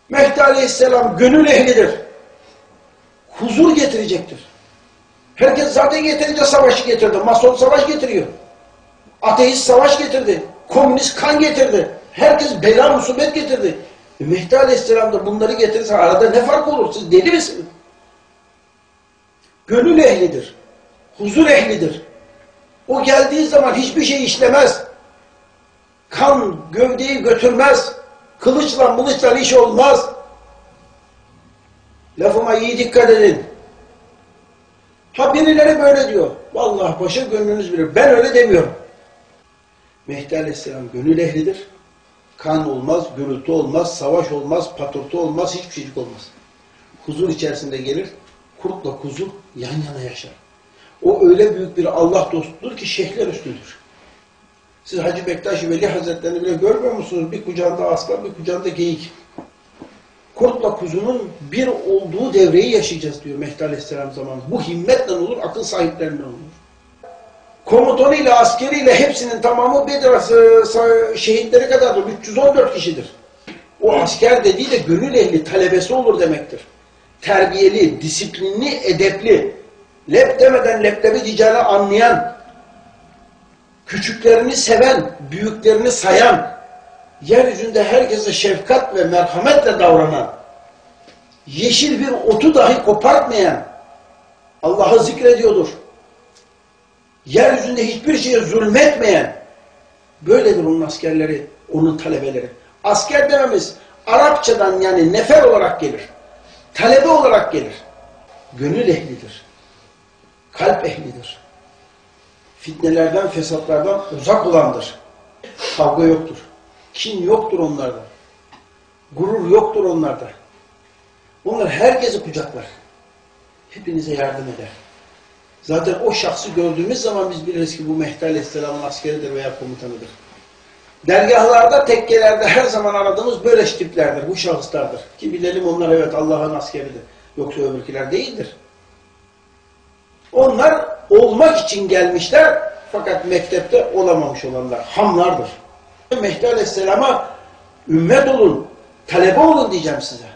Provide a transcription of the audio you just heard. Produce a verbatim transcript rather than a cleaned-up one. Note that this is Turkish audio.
Mehdi Aleyhisselam gönül ehlidir. Huzur getirecektir. Herkes zaten yeterince savaşı getirdi. Mason savaş getiriyor. Ateist savaş getirdi. Komünist kan getirdi. Herkes bela musibet getirdi. E Mehdi Aleyhisselam da bunları getirirse arada ne fark olur? Siz deli misiniz? Gönül ehlidir. Huzur ehlidir. O geldiği zaman hiçbir şey işlemez. Kan gövdeyi götürmez. Kılıçla mılıçla iş olmaz. Lafıma iyi dikkat edin. Ha birileri böyle diyor. Vallahi paşa gönlünüz bilir. Ben öyle demiyorum. Mehdi Aleyhisselam gönül ehlidir. Kan olmaz, gürültü olmaz, savaş olmaz, patırtı olmaz, hiçbir şeycik olmaz. Huzur içerisinde gelir, kurtla kuzu yan yana yaşar. O öyle büyük bir Allah dostudur ki şeyhler üstüdür. Siz Hacı Bektaş-ı Veli Hazretlerini bile görmüyor musunuz? Bir kucağında aslan, bir kucağında geyik. Kurtla kuzunun bir olduğu devreyi yaşayacağız diyor Mehdi Aleyhisselam zamanı. Bu himmetle olur, akıl sahiplerinden olur. Komutanıyla, askeriyle hepsinin tamamı Bedir şehitleri kadardır. üç yüz on dört kişidir. O asker dediği de gönül ehli, talebesi olur demektir. Terbiyeli, disiplinli, edepli, lep demeden leblebi diyeceğini anlayan, küçüklerini seven, büyüklerini sayan, yeryüzünde herkese şefkat ve merhametle davranan, yeşil bir otu dahi kopartmayan, Allah'ı zikrediyordur. Yeryüzünde hiçbir şeye zulmetmeyen, böyledir onun askerleri, onun talebeleri. Asker dememiz Arapçadan yani nefer olarak gelir. Talebe olarak gelir. Gönül ehlidir. Kalp ehlidir. Fitnelerden, fesatlardan uzak olandır. Kavga yoktur. Kin yoktur onlarda. Gurur yoktur onlarda. Onlar herkesi kucaklar. Hepinize yardım eder. Zaten o şahsı gördüğümüz zaman biz biliriz ki bu Mehdi Aleyhisselam'ın askeridir veya komutanıdır. Dergahlarda, tekkelerde her zaman aradığımız böyle tiplerdir, bu şahıslardır. Ki bilelim onlar evet Allah'ın askeridir. Yoksa öbürkiler değildir. Onlar olmak için gelmişler fakat mektepte olamamış olanlar, hamlardır. Mehdi Aleyhisselam'a ümmet olun, talebe olun diyeceğim size.